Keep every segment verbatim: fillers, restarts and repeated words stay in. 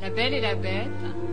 La Belle et la Bête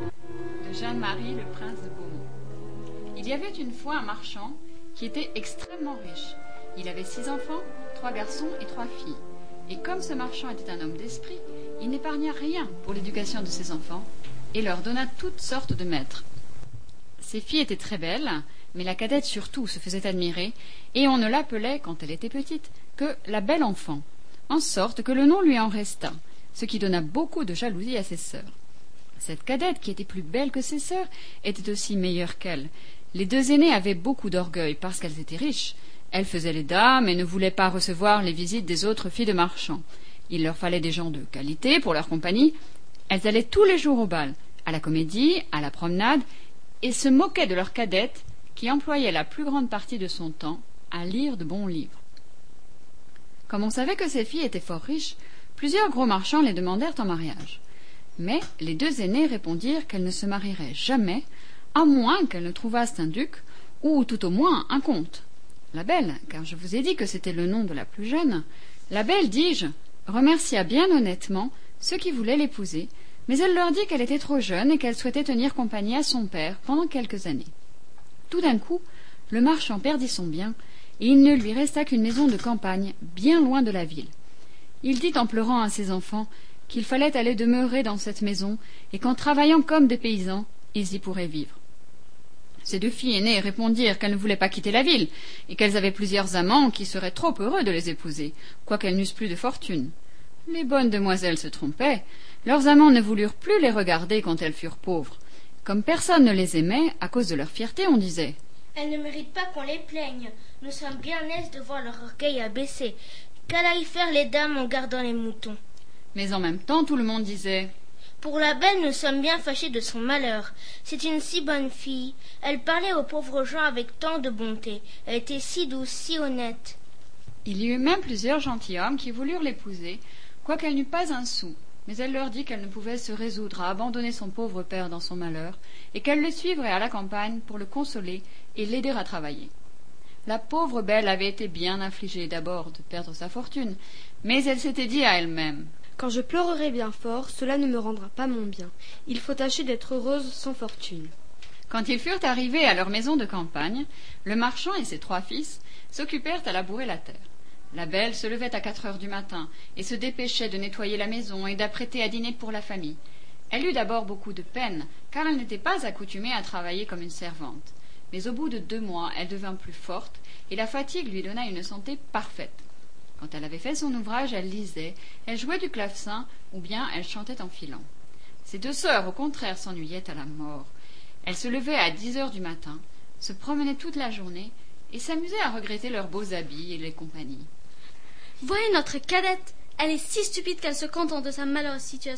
de Jeanne-Marie Le Prince de Beaumont. Il y avait une fois un marchand qui était extrêmement riche. Il avait six enfants, trois garçons et trois filles. Et comme ce marchand était un homme d'esprit, il n'épargna rien pour l'éducation de ses enfants et leur donna toutes sortes de maîtres. Ses filles étaient très belles, mais la cadette surtout se faisait admirer, et on ne l'appelait, quand elle était petite, que la belle enfant, en sorte que le nom lui en resta, ce qui donna beaucoup de jalousie à ses sœurs. Cette cadette, qui était plus belle que ses sœurs, était aussi meilleure qu'elles. Les deux aînées avaient beaucoup d'orgueil parce qu'elles étaient riches. Elles faisaient les dames et ne voulaient pas recevoir les visites des autres filles de marchands. Il leur fallait des gens de qualité pour leur compagnie. Elles allaient tous les jours au bal, à la comédie, à la promenade, et se moquaient de leur cadette, qui employait la plus grande partie de son temps à lire de bons livres. Comme on savait que ces filles étaient fort riches, plusieurs gros marchands les demandèrent en mariage. Mais les deux aînées répondirent qu'elles ne se marieraient jamais, à moins qu'elles ne trouvassent un duc, ou tout au moins un comte. La Belle, car je vous ai dit que c'était le nom de la plus jeune, la Belle, dis-je, remercia bien honnêtement ceux qui voulaient l'épouser, mais elle leur dit qu'elle était trop jeune et qu'elle souhaitait tenir compagnie à son père pendant quelques années. Tout d'un coup, le marchand perdit son bien, et il ne lui resta qu'une maison de campagne, bien loin de la ville. Il dit en pleurant à ses enfants qu'il fallait aller demeurer dans cette maison, et qu'en travaillant comme des paysans, ils y pourraient vivre. Ces deux filles aînées répondirent qu'elles ne voulaient pas quitter la ville, et qu'elles avaient plusieurs amants qui seraient trop heureux de les épouser, quoiqu'elles n'eussent plus de fortune. Les bonnes demoiselles se trompaient. Leurs amants ne voulurent plus les regarder quand elles furent pauvres. Comme personne ne les aimait, à cause de leur fierté, on disait « Elles ne méritent pas qu'on les plaigne. Nous sommes bien aises de voir leur orgueil abaissé. Qu'allaient faire les dames en gardant les moutons ?» Mais en même temps, tout le monde disait « Pour la Belle, nous sommes bien fâchés de son malheur. C'est une si bonne fille. Elle parlait aux pauvres gens avec tant de bonté. Elle était si douce, si honnête. » Il y eut même plusieurs gentilshommes qui voulurent l'épouser, quoiqu'elle n'eût pas un sou. Mais elle leur dit qu'elle ne pouvait se résoudre à abandonner son pauvre père dans son malheur, et qu'elle le suivrait à la campagne pour le consoler et l'aider à travailler. La pauvre Belle avait été bien affligée d'abord de perdre sa fortune, mais elle s'était dit à elle-même « Quand je pleurerai bien fort, cela ne me rendra pas mon bien. Il faut tâcher d'être heureuse sans fortune. » Quand ils furent arrivés à leur maison de campagne, le marchand et ses trois fils s'occupèrent à labourer la terre. La Belle se levait à quatre heures du matin et se dépêchait de nettoyer la maison et d'apprêter à dîner pour la famille. Elle eut d'abord beaucoup de peine, car elle n'était pas accoutumée à travailler comme une servante. Mais au bout de deux mois, elle devint plus forte, et la fatigue lui donna une santé parfaite. Quand elle avait fait son ouvrage, elle lisait, elle jouait du clavecin, ou bien elle chantait en filant. Ses deux sœurs, au contraire, s'ennuyaient à la mort. Elles se levaient à dix heures du matin, se promenaient toute la journée, et s'amusaient à regretter leurs beaux habits et les compagnies. « Voyez notre cadette, elle est si stupide qu'elle se contente de sa malheureuse situation. »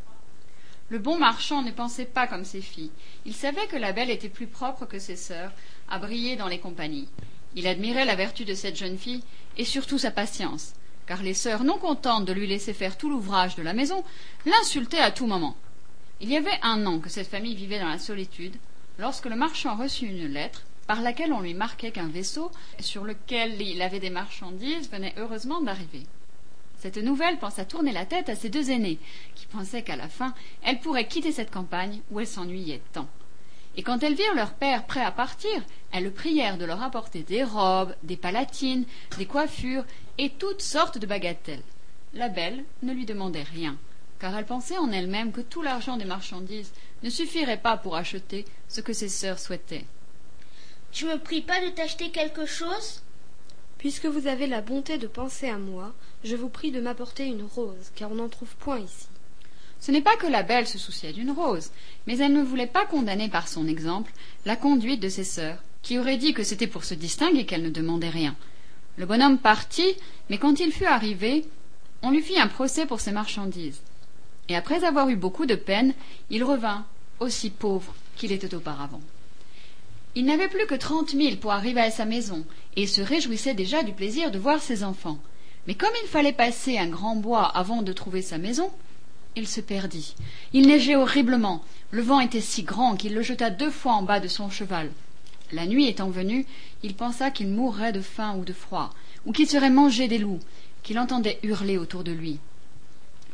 Le bon marchand ne pensait pas comme ses filles. Il savait que la Belle était plus propre que ses sœurs, à briller dans les compagnies. Il admirait la vertu de cette jeune fille, et surtout sa patience, car les sœurs, non contentes de lui laisser faire tout l'ouvrage de la maison, l'insultaient à tout moment. Il y avait un an que cette famille vivait dans la solitude, lorsque le marchand reçut une lettre, par laquelle on lui marquait qu'un vaisseau, sur lequel il avait des marchandises, venait heureusement d'arriver. Cette nouvelle pensa tourner la tête à ses deux aînées, qui pensaient qu'à la fin, elles pourraient quitter cette campagne où elles s'ennuyaient tant. Et quand elles virent leur père prêt à partir, elles le prièrent de leur apporter des robes, des palatines, des coiffures et toutes sortes de bagatelles. La Belle ne lui demandait rien, car elle pensait en elle-même que tout l'argent des marchandises ne suffirait pas pour acheter ce que ses sœurs souhaitaient. « Tu me pries pas de t'acheter quelque chose ?» Puisque vous avez la bonté de penser à moi, je vous prie de m'apporter une rose, car on n'en trouve point ici. Ce n'est pas que la Belle se souciait d'une rose, mais elle ne voulait pas condamner par son exemple la conduite de ses sœurs, qui auraient dit que c'était pour se distinguer qu'elle ne demandait rien. Le bonhomme partit, mais quand il fut arrivé, on lui fit un procès pour ses marchandises. Et après avoir eu beaucoup de peine, il revint, aussi pauvre qu'il était auparavant. Il n'avait plus que trente mille pour arriver à sa maison, et se réjouissait déjà du plaisir de voir ses enfants. Mais comme il fallait passer un grand bois avant de trouver sa maison, il se perdit. Il neigeait horriblement. Le vent était si grand qu'il le jeta deux fois en bas de son cheval. La nuit étant venue, il pensa qu'il mourrait de faim ou de froid, ou qu'il serait mangé des loups, qu'il entendait hurler autour de lui.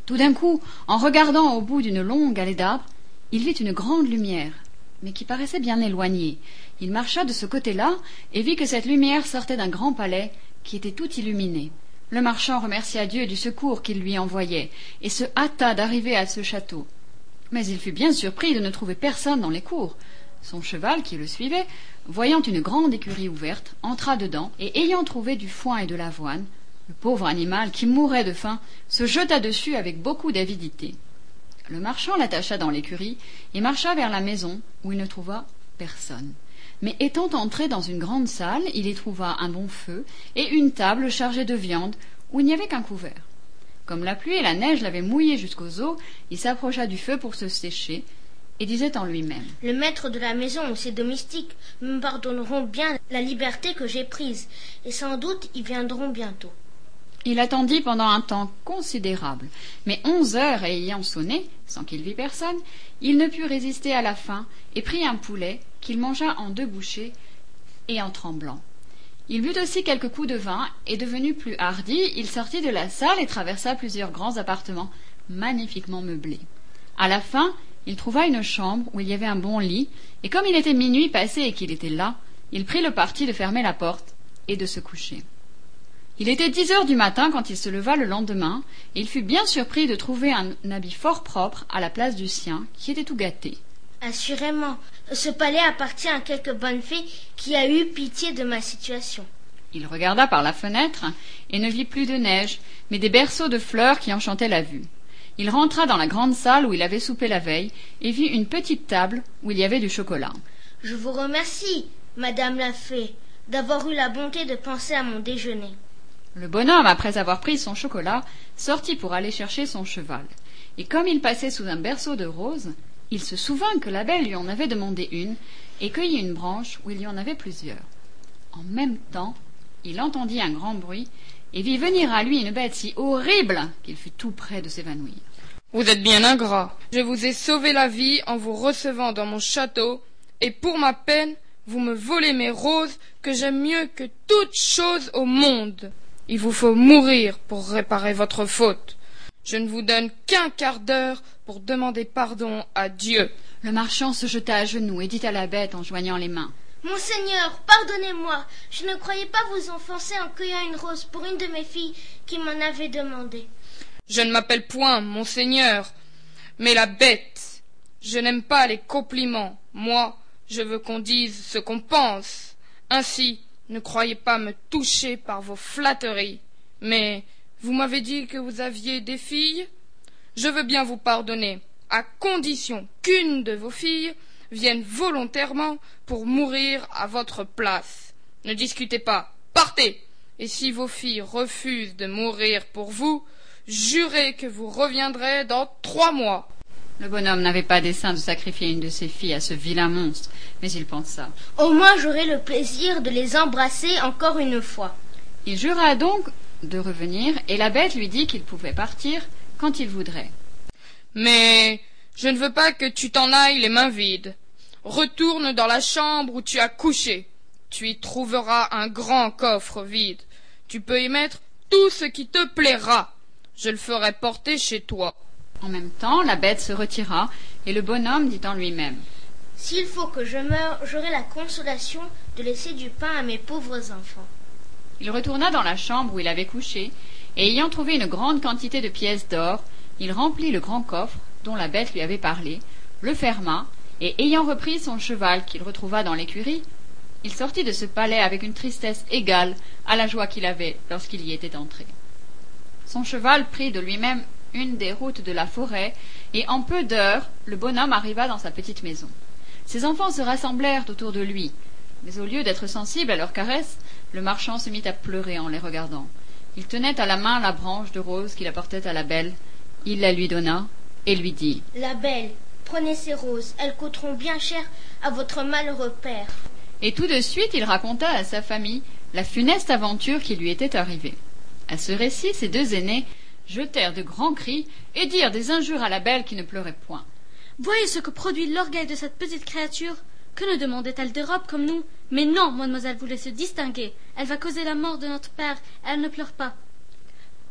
Tout d'un coup, en regardant au bout d'une longue allée d'arbres, il vit une grande lumière, mais qui paraissait bien éloignée. Il marcha de ce côté-là et vit que cette lumière sortait d'un grand palais qui était tout illuminé. Le marchand remercia Dieu du secours qu'il lui envoyait et se hâta d'arriver à ce château. Mais il fut bien surpris de ne trouver personne dans les cours. Son cheval, qui le suivait, voyant une grande écurie ouverte, entra dedans et ayant trouvé du foin et de l'avoine, le pauvre animal, qui mourait de faim, se jeta dessus avec beaucoup d'avidité. Le marchand l'attacha dans l'écurie et marcha vers la maison où il ne trouva personne. Mais étant entré dans une grande salle, il y trouva un bon feu et une table chargée de viande où il n'y avait qu'un couvert. Comme la pluie et la neige l'avaient mouillé jusqu'aux os, il s'approcha du feu pour se sécher et disait en lui-même: Le maître de la maison ou ses domestiques me pardonneront bien la liberté que j'ai prise, et sans doute ils viendront bientôt. Il attendit pendant un temps considérable, mais onze heures ayant sonné, sans qu'il vît personne, il ne put résister à la faim et prit un poulet qu'il mangea en deux bouchées et en tremblant. Il but aussi quelques coups de vin, et devenu plus hardi, il sortit de la salle et traversa plusieurs grands appartements magnifiquement meublés. À la fin, il trouva une chambre où il y avait un bon lit, et comme il était minuit passé et qu'il était là, il prit le parti de fermer la porte et de se coucher. Il était dix heures du matin quand il se leva le lendemain, et il fut bien surpris de trouver un habit fort propre à la place du sien, qui était tout gâté. Assurément, ce palais appartient à quelque bonne fée qui a eu pitié de ma situation. Il regarda par la fenêtre et ne vit plus de neige, mais des berceaux de fleurs qui enchantaient la vue. Il rentra dans la grande salle où il avait soupé la veille et vit une petite table où il y avait du chocolat. « Je vous remercie, madame la fée, d'avoir eu la bonté de penser à mon déjeuner. » Le bonhomme, après avoir pris son chocolat, sortit pour aller chercher son cheval. Et comme il passait sous un berceau de roses, il se souvint que la belle lui en avait demandé une et cueillit une branche où il y en avait plusieurs. En même temps, il entendit un grand bruit et vit venir à lui une bête si horrible qu'il fut tout près de s'évanouir. « Vous êtes bien ingrat. Je vous ai sauvé la vie en vous recevant dans mon château, et pour ma peine, vous me volez mes roses que j'aime mieux que toute chose au monde. Il vous faut mourir pour réparer votre faute. Je ne vous donne qu'un quart d'heure pour demander pardon à Dieu. » Le marchand se jeta à genoux et dit à la bête en joignant les mains: « Monseigneur, pardonnez-moi, je ne croyais pas vous offenser en cueillant une rose pour une de mes filles qui m'en avait demandé. »« Je ne m'appelle point Monseigneur, mais la bête. Je n'aime pas les compliments. Moi, je veux qu'on dise ce qu'on pense. Ainsi, ne croyez pas me toucher par vos flatteries. Mais vous m'avez dit que vous aviez des filles. Je veux bien vous pardonner, à condition qu'une de vos filles vienne volontairement pour mourir à votre place. Ne discutez pas, partez. Et si vos filles refusent de mourir pour vous, jurez que vous reviendrez dans trois mois. » Le bonhomme n'avait pas dessein de sacrifier une de ses filles à ce vilain monstre, mais il pensa: « Au moins j'aurai le plaisir de les embrasser encore une fois. » Il jura donc de revenir, et la bête lui dit qu'il pouvait partir quand il voudrait. « Mais je ne veux pas que tu t'en ailles les mains vides. Retourne dans la chambre où tu as couché. Tu y trouveras un grand coffre vide. Tu peux y mettre tout ce qui te plaira. Je le ferai porter chez toi. » En même temps, la bête se retira, et le bonhomme dit en lui-même: « S'il faut que je meure, j'aurai la consolation de laisser du pain à mes pauvres enfants. » Il retourna dans la chambre où il avait couché, et ayant trouvé une grande quantité de pièces d'or, il remplit le grand coffre dont la bête lui avait parlé, le ferma, et ayant repris son cheval qu'il retrouva dans l'écurie, il sortit de ce palais avec une tristesse égale à la joie qu'il avait lorsqu'il y était entré. Son cheval prit de lui-même une des routes de la forêt, et en peu d'heures, le bonhomme arriva dans sa petite maison. Ses enfants se rassemblèrent autour de lui, mais au lieu d'être sensible à leurs caresses, le marchand se mit à pleurer en les regardant. Il tenait à la main la branche de rose qu'il apportait à la belle. Il la lui donna et lui dit: « La belle, prenez ces roses, elles coûteront bien cher à votre malheureux père. » Et tout de suite il raconta à sa famille la funeste aventure qui lui était arrivée. À ce récit, ses deux aînés jetèrent de grands cris et dirent des injures à la belle qui ne pleurait point. « Voyez ce que produit l'orgueil de cette petite créature. Que ne demandait-elle de robes comme nous? Mais non, mademoiselle voulait se distinguer. Elle va causer la mort de notre père, elle ne pleure pas. »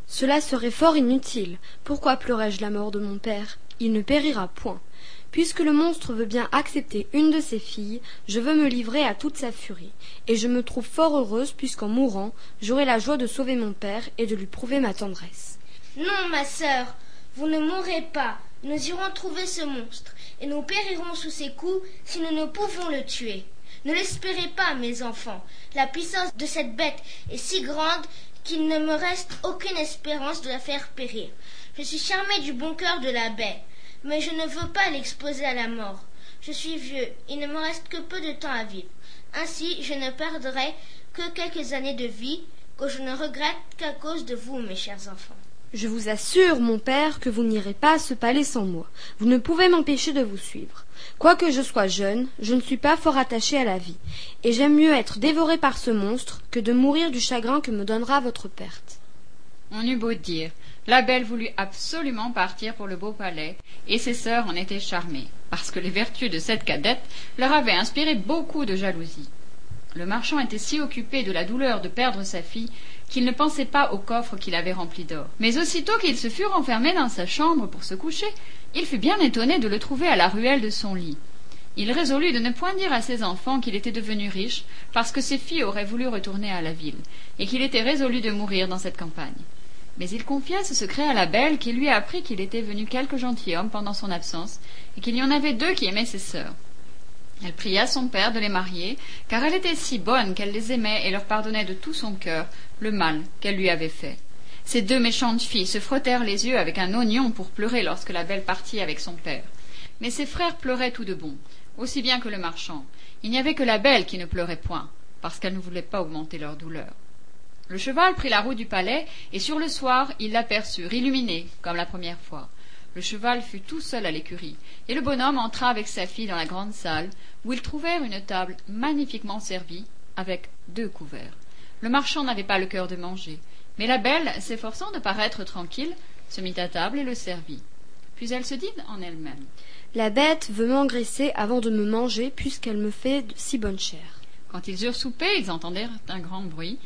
Cela serait fort inutile. Pourquoi pleurais-je la mort de mon père? Il ne périra point. Puisque le monstre veut bien accepter une de ses filles, je veux me livrer à toute sa furie, et je me trouve fort heureuse puisqu'en mourant, j'aurai la joie de sauver mon père et de lui prouver ma tendresse. Non, ma sœur, vous ne mourrez pas. Nous irons trouver ce monstre, et nous périrons sous ses coups si nous ne pouvons le tuer. Ne l'espérez pas, mes enfants. La puissance de cette bête est si grande qu'il ne me reste aucune espérance de la faire périr. Je suis charmée du bon cœur de la baie, mais je ne veux pas l'exposer à la mort. Je suis vieux, il ne me reste que peu de temps à vivre. Ainsi, je ne perdrai que quelques années de vie, que je ne regrette qu'à cause de vous, mes chers enfants. Je vous assure, mon père, que vous n'irez pas à ce palais sans moi. Vous ne pouvez m'empêcher de vous suivre. Quoique je sois jeune, je ne suis pas fort attachée à la vie, et j'aime mieux être dévorée par ce monstre que de mourir du chagrin que me donnera votre perte. On eut beau dire, la belle voulut absolument partir pour le beau palais, et ses sœurs en étaient charmées, parce que les vertus de cette cadette leur avaient inspiré beaucoup de jalousie. Le marchand était si occupé de la douleur de perdre sa fille qu'il ne pensait pas au coffre qu'il avait rempli d'or. Mais aussitôt qu'il se fut renfermé dans sa chambre pour se coucher, il fut bien étonné de le trouver à la ruelle de son lit. Il résolut de ne point dire à ses enfants qu'il était devenu riche, parce que ses filles auraient voulu retourner à la ville, et qu'il était résolu de mourir dans cette campagne. Mais il confia ce secret à la belle, qui lui apprit qu'il était venu quelques gentilshommes pendant son absence, et qu'il y en avait deux qui aimaient ses sœurs. Elle pria son père de les marier, car elle était si bonne qu'elle les aimait et leur pardonnait de tout son cœur le mal qu'elle lui avait fait. Ces deux méchantes filles se frottèrent les yeux avec un oignon pour pleurer lorsque la belle partit avec son père. Mais ses frères pleuraient tout de bon, aussi bien que le marchand. Il n'y avait que la belle qui ne pleurait point, parce qu'elle ne voulait pas augmenter leur douleur. Le cheval prit la roue du palais, et sur le soir, ils l'aperçurent, illuminé, comme la première fois. Le cheval fut tout seul à l'écurie, et le bonhomme entra avec sa fille dans la grande salle, où ils trouvèrent une table magnifiquement servie, avec deux couverts. Le marchand n'avait pas le cœur de manger, mais la belle, s'efforçant de paraître tranquille, se mit à table et le servit. Puis elle se dit en elle-même: La bête veut m'engraisser avant de me manger, puisqu'elle me fait de si bonne chair. Quand ils eurent soupé, ils entendirent un grand bruit,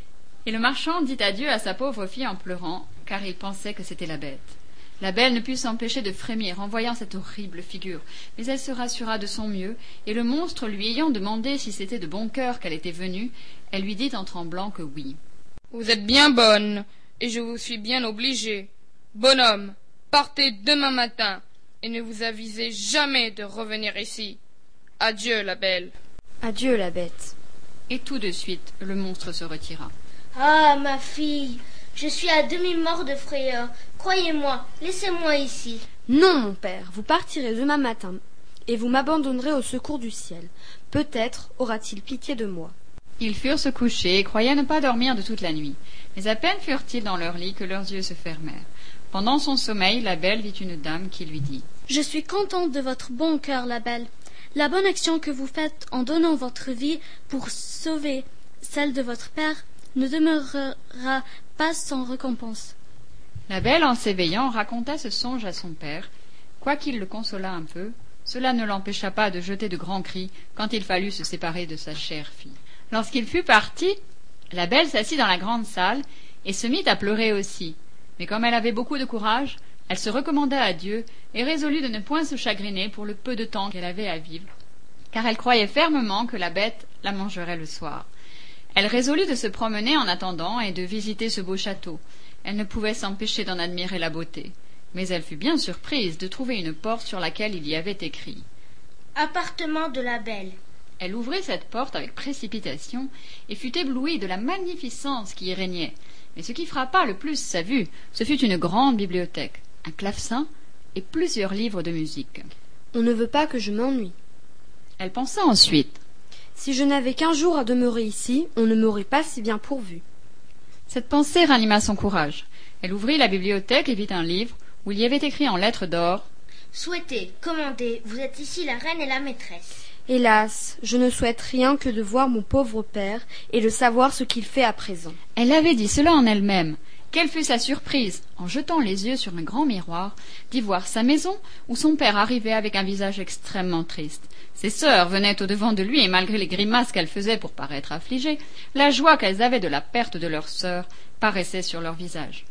et le marchand dit adieu à sa pauvre fille en pleurant, car il pensait que c'était la bête. La belle ne put s'empêcher de frémir en voyant cette horrible figure, mais elle se rassura de son mieux, et le monstre lui ayant demandé si c'était de bon cœur qu'elle était venue, elle lui dit en tremblant que oui. Vous êtes bien bonne, et je vous suis bien obligé. Bonhomme, partez demain matin, et ne vous avisez jamais de revenir ici. Adieu, la belle. Adieu, la bête. Et tout de suite, le monstre se retira. Ah, ma fille, je suis à demi-mort de frayeur. Croyez-moi, laissez-moi ici. Non, mon père, vous partirez demain matin, et vous m'abandonnerez au secours du ciel. Peut-être aura-t-il pitié de moi. Ils furent se coucher et croyaient ne pas dormir de toute la nuit. Mais à peine furent-ils dans leur lit que leurs yeux se fermèrent. Pendant son sommeil, la belle vit une dame qui lui dit: Je suis contente de votre bon cœur, la belle. La bonne action que vous faites en donnant votre vie pour sauver celle de votre père ne demeurera pas sans récompense. La belle, en s'éveillant, raconta ce songe à son père. Quoiqu'il le consolât un peu, cela ne l'empêcha pas de jeter de grands cris quand il fallut se séparer de sa chère fille. Lorsqu'il fut parti, la belle s'assit dans la grande salle et se mit à pleurer aussi. Mais comme elle avait beaucoup de courage, elle se recommanda à Dieu et résolut de ne point se chagriner pour le peu de temps qu'elle avait à vivre, car elle croyait fermement que la bête la mangerait le soir. Elle résolut de se promener en attendant et de visiter ce beau château. Elle ne pouvait s'empêcher d'en admirer la beauté, mais elle fut bien surprise de trouver une porte sur laquelle il y avait écrit « Appartement de la belle ». Elle ouvrit cette porte avec précipitation et fut éblouie de la magnificence qui y régnait. Mais ce qui frappa le plus sa vue, ce fut une grande bibliothèque, un clavecin et plusieurs livres de musique. On ne veut pas que je m'ennuie. Elle pensa ensuite: Si je n'avais qu'un jour à demeurer ici, on ne m'aurait pas si bien pourvu. Cette pensée ranima son courage. Elle ouvrit la bibliothèque et vit un livre où il y avait écrit en lettres d'or: Souhaitez, commandez, vous êtes ici la reine et la maîtresse. Hélas, je ne souhaite rien que de voir mon pauvre père et de savoir ce qu'il fait à présent. Elle avait dit cela en elle-même. Quelle fut sa surprise, en jetant les yeux sur un grand miroir, d'y voir sa maison où son père arrivait avec un visage extrêmement triste. Ses sœurs venaient au-devant de lui et malgré les grimaces qu'elles faisaient pour paraître affligées, la joie qu'elles avaient de la perte de leur sœur paraissait sur leur visage.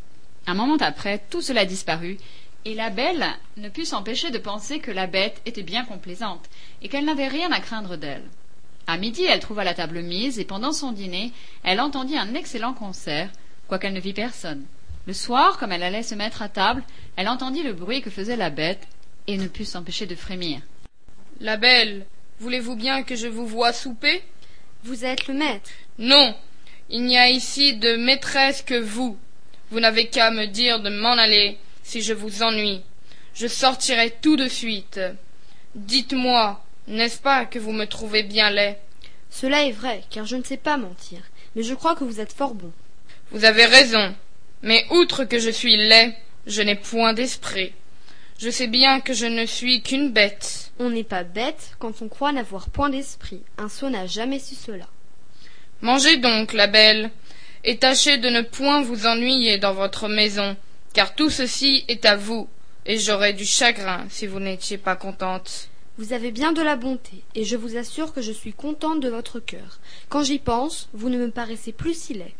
Un moment après, tout cela disparut, et la belle ne put s'empêcher de penser que la bête était bien complaisante, et qu'elle n'avait rien à craindre d'elle. À midi, elle trouva la table mise, et pendant son dîner, elle entendit un excellent concert, quoiqu'elle ne vit personne. Le soir, comme elle allait se mettre à table, elle entendit le bruit que faisait la bête, et ne put s'empêcher de frémir. « La belle, voulez-vous bien que je vous voie souper ?» Vous êtes le maître. Non, il n'y a ici de maîtresse que vous. Vous n'avez qu'à me dire de m'en aller si je vous ennuie. Je sortirai tout de suite. Dites-moi, n'est-ce pas que vous me trouvez bien laid? Cela est vrai, car je ne sais pas mentir, mais je crois que vous êtes fort bon. Vous avez raison, mais outre que je suis laid, je n'ai point d'esprit. Je sais bien que je ne suis qu'une bête. On n'est pas bête quand on croit n'avoir point d'esprit. Un sot n'a jamais su cela. Mangez donc, la belle, et tâchez de ne point vous ennuyer dans votre maison, car tout ceci est à vous, et j'aurais du chagrin si vous n'étiez pas contente. Vous avez bien de la bonté, et je vous assure que je suis contente de votre cœur. Quand j'y pense, vous ne me paraissez plus si laid.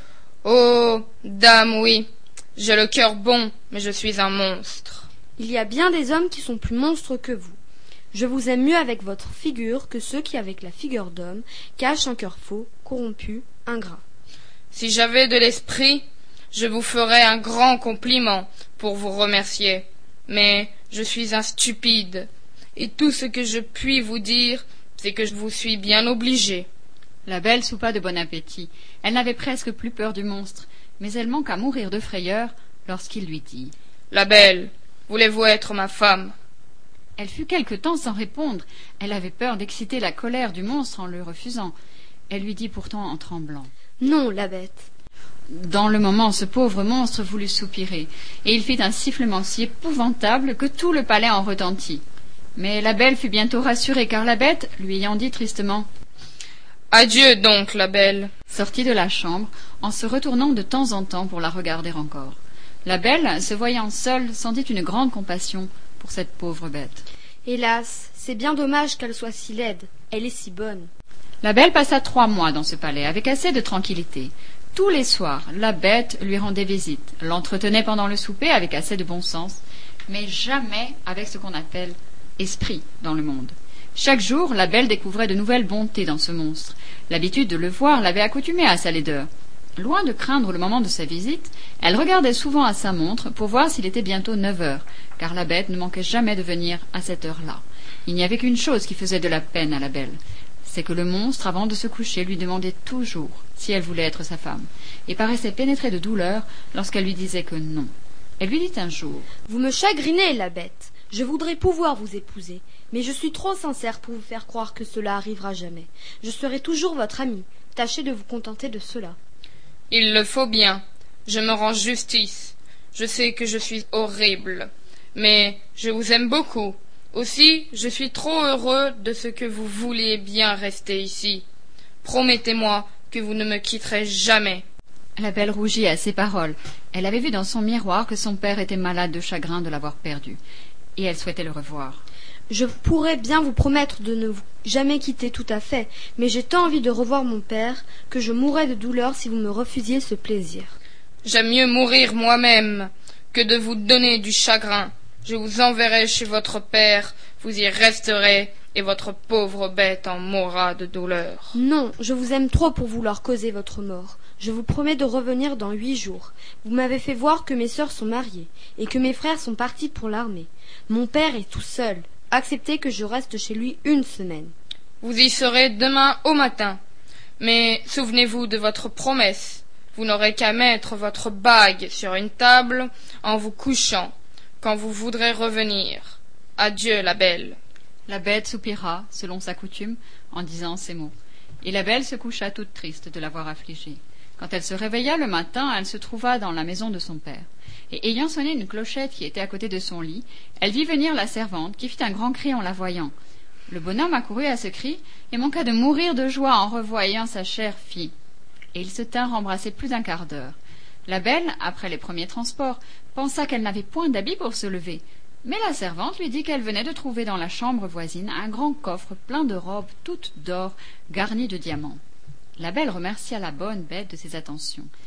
Oh, dame, oui, j'ai le cœur bon, mais je suis un monstre. Il y a bien des hommes qui sont plus monstres que vous. Je vous aime mieux avec votre figure que ceux qui, avec la figure d'homme, cachent un cœur faux, corrompu, ingrat. Si j'avais de l'esprit, je vous ferais un grand compliment pour vous remercier. Mais je suis un stupide, et tout ce que je puis vous dire, c'est que je vous suis bien obligé. La belle soupa de bon appétit. Elle n'avait presque plus peur du monstre, mais elle manqua mourir de frayeur lorsqu'il lui dit « La belle, voulez-vous être ma femme ?» Elle fut quelque temps sans répondre. Elle avait peur d'exciter la colère du monstre en le refusant. Elle lui dit pourtant en tremblant « Non, la bête. » Dans le moment, ce pauvre monstre voulut soupirer, et il fit un sifflement si épouvantable que tout le palais en retentit. Mais la belle fut bientôt rassurée, car la bête, lui ayant dit tristement « Adieu donc, la belle !» sortit de la chambre, en se retournant de temps en temps pour la regarder encore. La belle, se voyant seule, sentit une grande compassion pour cette pauvre bête. Hélas, c'est bien dommage qu'elle soit si laide. Elle est si bonne. La belle passa trois mois dans ce palais, avec assez de tranquillité. Tous les soirs, la bête lui rendait visite, l'entretenait pendant le souper avec assez de bon sens, mais jamais avec ce qu'on appelle esprit dans le monde. Chaque jour, la belle découvrait de nouvelles bontés dans ce monstre. L'habitude de le voir l'avait accoutumée à sa laideur. Loin de craindre le moment de sa visite, elle regardait souvent à sa montre pour voir s'il était bientôt neuf heures, car la bête ne manquait jamais de venir à cette heure-là. Il n'y avait qu'une chose qui faisait de la peine à la belle, c'est que le monstre, avant de se coucher, lui demandait toujours si elle voulait être sa femme, et paraissait pénétré de douleur lorsqu'elle lui disait que non. Elle lui dit un jour « Vous me chagrinez, la bête. Je voudrais pouvoir vous épouser, mais je suis trop sincère pour vous faire croire que cela arrivera jamais. Je serai toujours votre amie. Tâchez de vous contenter de cela. » Il le faut bien. Je me rends justice. Je sais que je suis horrible, mais je vous aime beaucoup. Aussi, je suis trop heureux de ce que vous vouliez bien rester ici. Promettez-moi que vous ne me quitterez jamais. La belle rougit à ces paroles. Elle avait vu dans son miroir que son père était malade de chagrin de l'avoir perdu, et elle souhaitait le revoir. Je pourrais bien vous promettre de ne vous jamais quitter tout à fait, mais j'ai tant envie de revoir mon père que je mourrais de douleur si vous me refusiez ce plaisir. J'aime mieux mourir moi-même que de vous donner du chagrin. Je vous enverrai chez votre père, vous y resterez, et votre pauvre bête en mourra de douleur. Non, je vous aime trop pour vouloir causer votre mort. Je vous promets de revenir dans huit jours. Vous m'avez fait voir que mes sœurs sont mariées, et que mes frères sont partis pour l'armée. Mon père est tout seul. Acceptez que je reste chez lui une semaine. Vous y serez demain au matin. Mais souvenez-vous de votre promesse. Vous n'aurez qu'à mettre votre bague sur une table en vous couchant, quand vous voudrez revenir. Adieu, la belle. La bête soupira, selon sa coutume, en disant ces mots. Et la belle se coucha toute triste de l'avoir affligée. Quand elle se réveilla le matin, elle se trouva dans la maison de son père. Et ayant sonné une clochette qui était à côté de son lit, elle vit venir la servante, qui fit un grand cri en la voyant. Le bonhomme accourut à ce cri, et manqua de mourir de joie en revoyant sa chère fille. Et ils se tinrent embrassés plus d'un quart d'heure. La belle, après les premiers transports, pensa qu'elle n'avait point d'habit pour se lever. Mais la servante lui dit qu'elle venait de trouver dans la chambre voisine un grand coffre plein de robes toutes d'or, garnies de diamants. La belle remercia la bonne bête de ses attentions.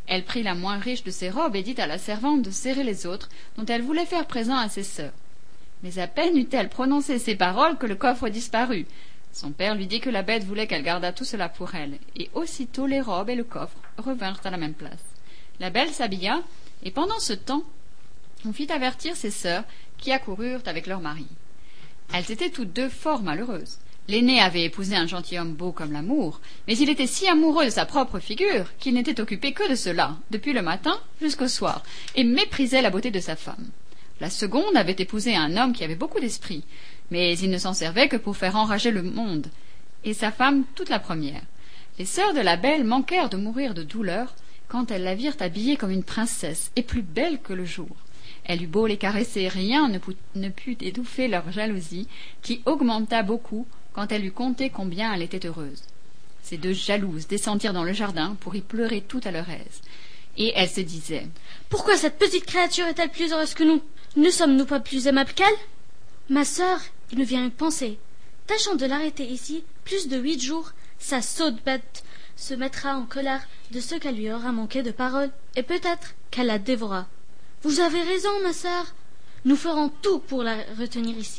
Elle prit la moins riche de ses robes et dit à la servante de serrer les autres, dont elle voulait faire présent à ses sœurs. Mais à peine eut-elle prononcé ces paroles que le coffre disparut. Son père lui dit que la bête voulait qu'elle gardât tout cela pour elle, et aussitôt les robes et le coffre revinrent à la même place. La belle s'habilla, et pendant ce temps, on fit avertir ses sœurs, qui accoururent avec leur mari. Elles étaient toutes deux fort malheureuses. L'aînée avait épousé un gentilhomme beau comme l'amour, mais il était si amoureux de sa propre figure qu'il n'était occupé que de cela, depuis le matin jusqu'au soir, et méprisait la beauté de sa femme. La seconde avait épousé un homme qui avait beaucoup d'esprit, mais il ne s'en servait que pour faire enrager le monde, et sa femme toute la première. Les sœurs de la belle manquèrent de mourir de douleur quand elles la virent habillée comme une princesse et plus belle que le jour. Elle eut beau les caresser, rien ne put, ne put étouffer leur jalousie, qui augmenta beaucoup quand elle eut compté combien elle était heureuse. Ces deux jalouses descendirent dans le jardin pour y pleurer tout à leur aise, et elles se disaient « Pourquoi cette petite créature est-elle plus heureuse que nous? Ne sommes-nous pas plus aimables qu'elle? Ma sœur, il nous vient une pensée. Tâchons de l'arrêter ici plus de huit jours, sa sotte bête se mettra en colère de ce qu'elle lui aura manqué de parole, et peut-être qu'elle la dévorera. Vous avez raison, ma sœur. Nous ferons tout pour la retenir ici. »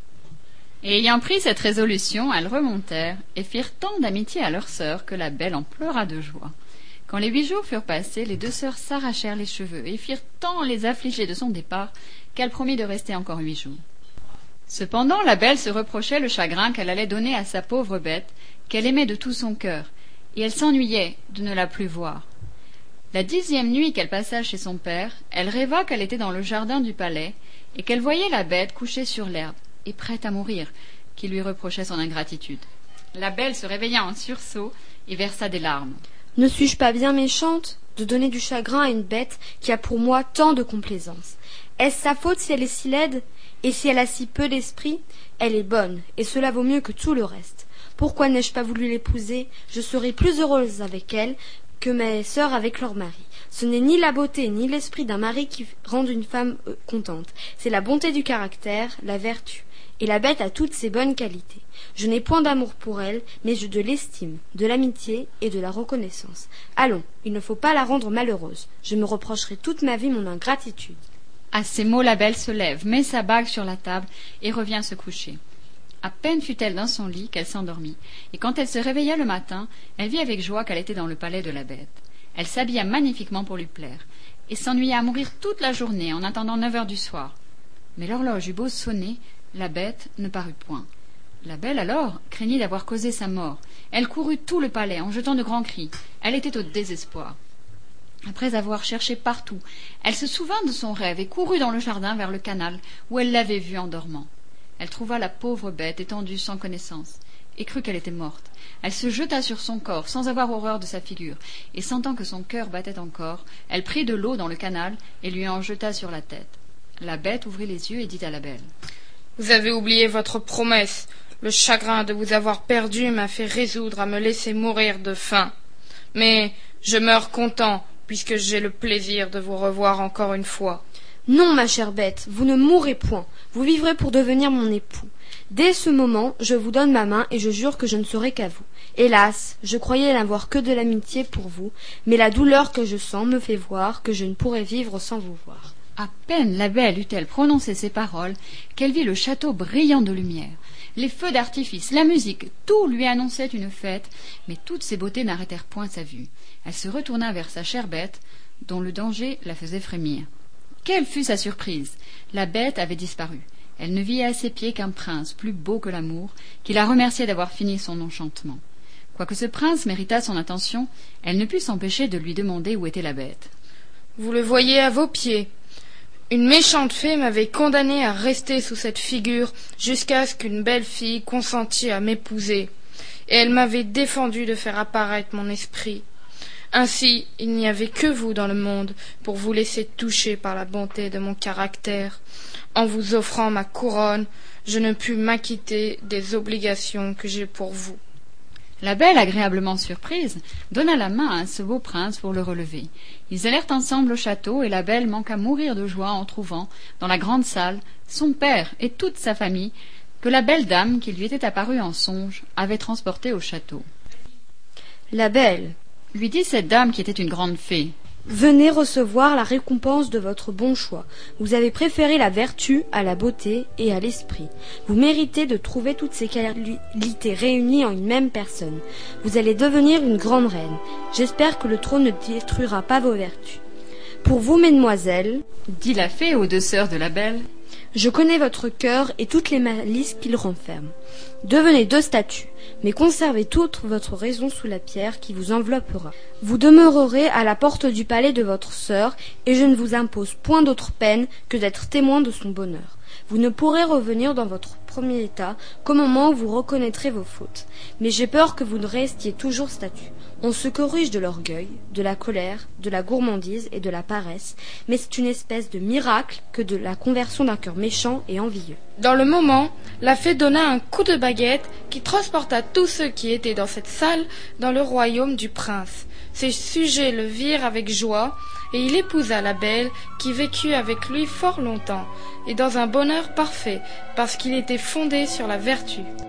Et ayant pris cette résolution, elles remontèrent et firent tant d'amitié à leur sœur que la belle en pleura de joie. Quand les huit jours furent passés, les deux sœurs s'arrachèrent les cheveux et firent tant les affliger de son départ qu'elle promit de rester encore huit jours. Cependant, la belle se reprochait le chagrin qu'elle allait donner à sa pauvre bête, qu'elle aimait de tout son cœur, et elle s'ennuyait de ne la plus voir. La dixième nuit qu'elle passa chez son père, elle rêva qu'elle était dans le jardin du palais et qu'elle voyait la bête couchée sur l'herbe et prête à mourir, qui lui reprochait son ingratitude. La belle se réveilla en sursaut et versa des larmes. « Ne suis-je pas bien méchante de donner du chagrin à une bête qui a pour moi tant de complaisance? Est-ce sa faute si elle est si laide? Et si elle a si peu d'esprit? Elle est bonne, et cela vaut mieux que tout le reste. Pourquoi n'ai-je pas voulu l'épouser? Je serais plus heureuse avec elle que mes sœurs avec leur mari. Ce n'est ni la beauté ni l'esprit d'un mari qui rendent une femme euh, contente. C'est la bonté du caractère, la vertu. Et la bête a toutes ses bonnes qualités. Je n'ai point d'amour pour elle, mais j'ai de l'estime, de l'amitié et de la reconnaissance. Allons, il ne faut pas la rendre malheureuse. Je me reprocherai toute ma vie mon ingratitude. » À ces mots, la belle se lève, met sa bague sur la table et revient se coucher. À peine fut-elle dans son lit qu'elle s'endormit, et quand elle se réveilla le matin, elle vit avec joie qu'elle était dans le palais de la bête. Elle s'habilla magnifiquement pour lui plaire, et s'ennuya à mourir toute la journée en attendant neuf heures du soir. Mais l'horloge eut beau sonner, la bête ne parut point. La belle alors craignit d'avoir causé sa mort. Elle courut tout le palais en jetant de grands cris. Elle était au désespoir. Après avoir cherché partout, elle se souvint de son rêve et courut dans le jardin vers le canal où elle l'avait vue en dormant. Elle trouva la pauvre bête étendue sans connaissance et crut qu'elle était morte. Elle se jeta sur son corps sans avoir horreur de sa figure, et sentant que son cœur battait encore, elle prit de l'eau dans le canal et lui en jeta sur la tête. La bête ouvrit les yeux et dit à la belle: « Vous avez oublié votre promesse. Le chagrin de vous avoir perdu m'a fait résoudre à me laisser mourir de faim. Mais je meurs content, puisque j'ai le plaisir de vous revoir encore une fois. » « Non, ma chère bête, vous ne mourrez point. Vous vivrez pour devenir mon époux. Dès ce moment, je vous donne ma main et je jure que je ne serai qu'à vous. Hélas, je croyais n'avoir que de l'amitié pour vous, mais la douleur que je sens me fait voir que je ne pourrai vivre sans vous voir. » À peine la belle eut-elle prononcé ces paroles qu'elle vit le château brillant de lumière. Les feux d'artifice, la musique, tout lui annonçait une fête, mais toutes ces beautés n'arrêtèrent point sa vue. Elle se retourna vers sa chère bête, dont le danger la faisait frémir. Quelle fut sa surprise! La bête avait disparu. Elle ne vit à ses pieds qu'un prince, plus beau que l'amour, qui la remerciait d'avoir fini son enchantement. Quoique ce prince méritât son attention, elle ne put s'empêcher de lui demander où était la bête. « Vous le voyez à vos pieds. Une méchante fée m'avait condamné à rester sous cette figure jusqu'à ce qu'une belle fille consentît à m'épouser, et elle m'avait défendu de faire apparaître mon esprit. Ainsi, il n'y avait que vous dans le monde pour vous laisser toucher par la bonté de mon caractère. En vous offrant ma couronne, je ne pus m'acquitter des obligations que j'ai pour vous. » La belle, agréablement surprise, donna la main à ce beau prince pour le relever. Ils allèrent ensemble au château, et la belle manqua mourir de joie en trouvant, dans la grande salle, son père et toute sa famille, que la belle dame, qui lui était apparue en songe, avait transportée au château. La belle, lui dit cette dame qui était une grande fée. Venez recevoir la récompense de votre bon choix. Vous avez préféré la vertu à la beauté et à l'esprit. Vous méritez de trouver toutes ces qualités réunies en une même personne. Vous allez devenir une grande reine. J'espère que le trône ne détruira pas vos vertus. Pour vous, mesdemoiselles, dit la fée aux deux sœurs de la belle, je connais votre cœur et toutes les malices qu'il renferme. Devenez deux statues, mais conservez toute votre raison sous la pierre qui vous enveloppera. Vous demeurerez à la porte du palais de votre sœur, et je ne vous impose point d'autre peine que d'être témoin de son bonheur. Vous ne pourrez revenir dans votre premier état qu'au moment où vous reconnaîtrez vos fautes. Mais j'ai peur que vous ne restiez toujours statues. On se corrige de l'orgueil, de la colère, de la gourmandise et de la paresse, mais c'est une espèce de miracle que de la conversion d'un cœur méchant et envieux. Dans le moment, la fée donna un coup de baguette qui transporta tous ceux qui étaient dans cette salle dans le royaume du prince. Ses sujets le virent avec joie, et il épousa la belle qui vécut avec lui fort longtemps, et dans un bonheur parfait, parce qu'il était fondé sur la vertu.